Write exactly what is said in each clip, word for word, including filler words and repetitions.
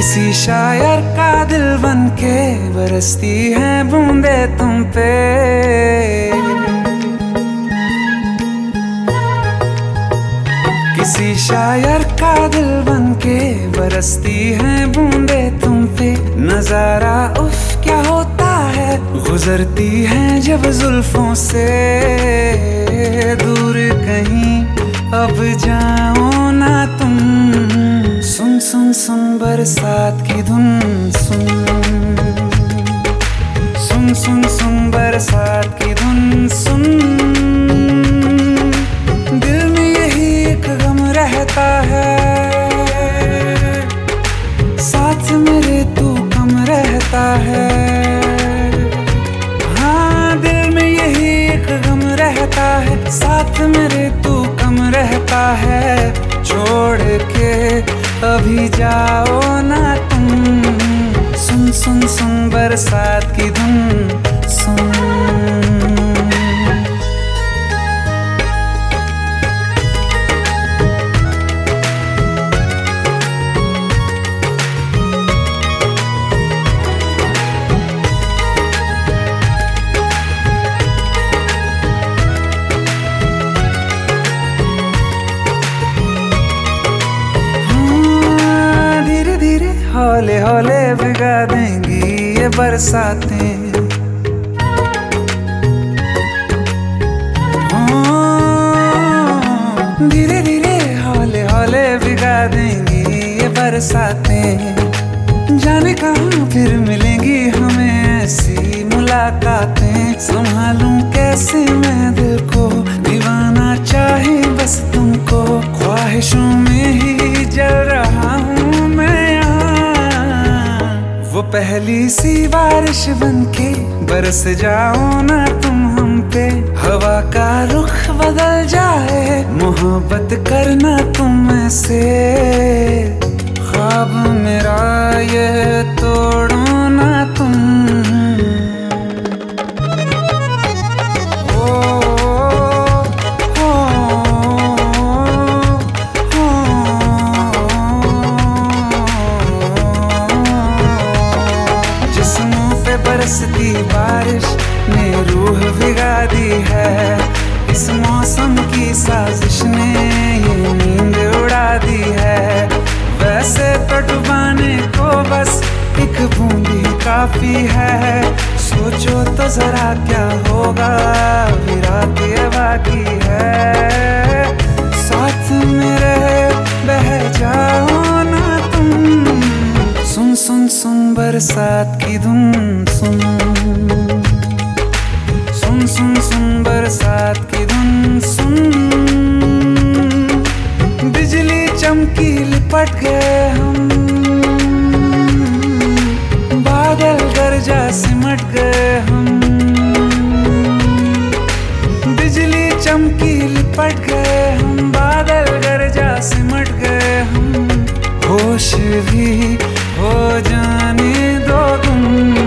किसी शायर का दिल बन के बरसती है बूंदे तुम पे। किसी शायर का दिल बन के बरसती है बूंदे तुम पे। नजारा उफ क्या होता है, गुजरती है जब जुल्फों से दूर कहीं अब जाओ ना तुम। सुन सुन सुन बरसात की धुन सुन, सुन सुन सुन बरसात की धुन सुन। दिल में यही एक गम रहता है, साथ मेरे तू कम रहता है। हाँ दिल में यही एक गम रहता है, साथ मेरे तू कम रहता है। छोड़ के अभी जाओ ना तुम। सुन सुन सुन बरसात की धुन सुन। हौले हौले भिगा देंगी ये बरसातें। धीरे धीरे हौले हौले भिगा देंगी ये बरसातें। जाने कहाँ फिर मिलेंगी हमें ऐसी मुलाकातें। संभालूं कैसे मैं दिल को, दीवाना चाहे बस तुमको। ख्वाहिशों में ही जल रहा हूँ मैं यहाँ। वो पहली सी बारिश बनके बरस जाओ ना तुम हम पे। हवा का रुख बदल जाए, मोहब्बत करना तुम ऐसे। ख्वाब मेरा ये तोड़ो ना तुम। बरसती बारिश ने रूह भिगा दी है। इस मौसम की साजिश ने ये नींद उड़ा दी है। वैसे तो डुबाने को बस एक बूंदी काफी है। सोचो तो जरा क्या होगा, अभी रात ये बाकी है। साथ मेरे बह जाओ ना तुम। सुन सुन सुन बरसात की धुन सुन, सुन सुन सुन बरसात की धुन सुन। बिजली चमकी लिपट गए हम, बादल गरजा सिमट गए हम। बिजली चमकी लिपट गए हम, बादल गरजा सिमट गए हम। होश भी हो जाने दो तुम।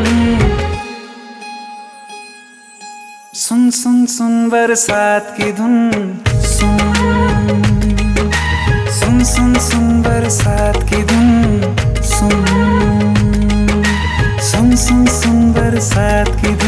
सुन सुन सुन बरसात की धुन सुन, सुन सुन सुन बरसात की धुन सुन, सुन सुन सुन बरसात की धुन।